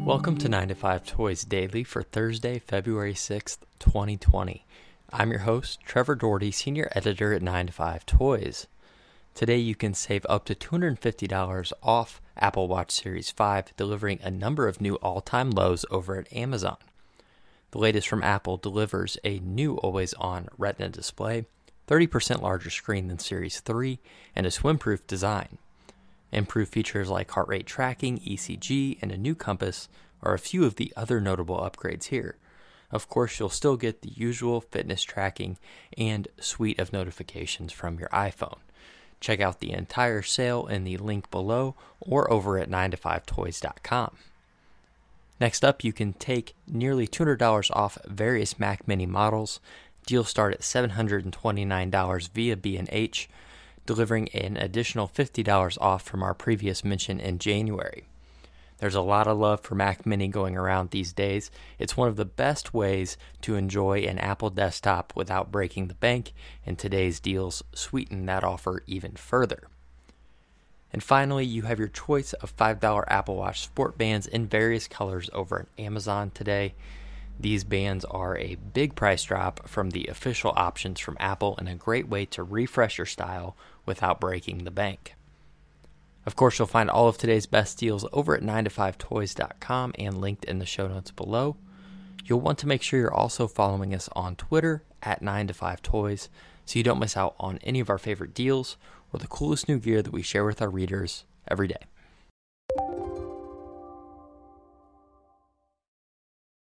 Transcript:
Welcome to 9 to 5 Toys Daily for Thursday, February 6th, 2020. I'm your host, Trevor Doherty, Senior Editor at 9 to 5 Toys. Today you can save up to $250 off Apple Watch Series 5, delivering a number of new all-time lows over at Amazon. The latest from Apple delivers a new always-on Retina display, 30% larger screen than Series 3, and a swim-proof design. Improved features like heart rate tracking, ECG, and a new compass are a few of the other notable upgrades here. Of course, you'll still get the usual fitness tracking and suite of notifications from your iPhone. Check out the entire sale in the link below or over at 9to5toys.com. Next up, you can take nearly $200 off various Mac Mini models. Deals start at $729 via B&H, delivering an additional $50 off from our previous mention in January. There's a lot of love for Mac Mini going around these days. It's one of the best ways to enjoy an Apple desktop without breaking the bank, and today's deals sweeten that offer even further. And finally, you have your choice of $5 Apple Watch Sport bands in various colors over at Amazon today. These bands are a big price drop from the official options from Apple and a great way to refresh your style without breaking the bank. Of course, you'll find all of today's best deals over at 9to5toys.com and linked in the show notes below. You'll want to make sure you're also following us on Twitter at 9to5toys so you don't miss out on any of our favorite deals or the coolest new gear that we share with our readers every day.